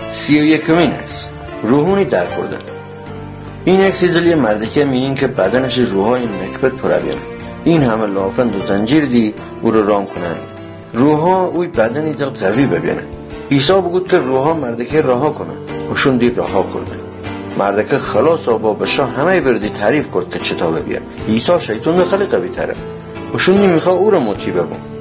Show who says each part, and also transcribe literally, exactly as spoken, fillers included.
Speaker 1: سی و یکمین عکس، روحونی در خوردن. این عکس دلیه مردکه میین که بدنش روحای نکبت پرابیانه. این همه لافند و زنجیر دی او رو رام کنن. روحا اوی بدنی دل قوی ببینه. عیسی بگود که روحا مردکه رها کنن. وشون دی رها کردن. مردکه خلاص آبا بشا همه بردی تعریف کرد که چطا ببین. عیسی شیطان خیلی قوی تره. وشون نمیخواه او رو مطیع بگون.